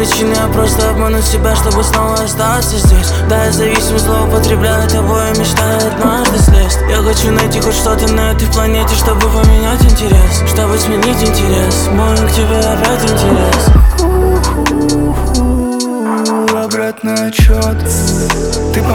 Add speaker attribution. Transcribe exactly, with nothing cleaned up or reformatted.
Speaker 1: причины, а просто обмануть себя, чтобы снова остаться здесь. Да, я зависим, злоупотребляю тобой, мечтаю однажды слезть. Я хочу найти хоть что-то на этой планете, чтобы поменять интерес, чтобы сменить интерес. Мой к тебе опять интерес.
Speaker 2: Обратный отчет. Ты